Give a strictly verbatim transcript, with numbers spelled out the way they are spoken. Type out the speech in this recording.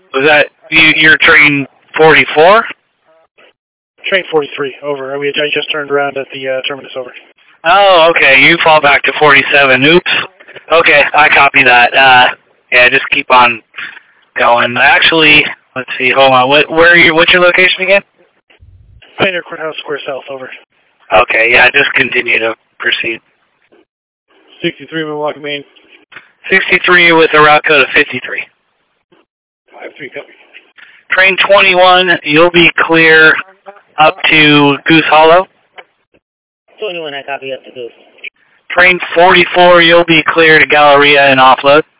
Was that you, you're train forty-four? Train forty-three, over. We, I just turned around at the uh, terminus, over. Oh, okay. You fall back to forty-seven. Oops. Okay, I copy that. Uh, yeah, just keep on going. Actually, let's see. Hold on. What? Where are you? What's your location again? Pioneer Courthouse Square South, over. Okay. Yeah, just continue to proceed. sixty-three Milwaukee, Maine. sixty-three with a route code of fifty-three. five three, copy. Train twenty-one, you'll be clear up to Goose Hollow. twenty-one, I copy up to Goose. Train forty-four, you'll be clear to Galleria and offload.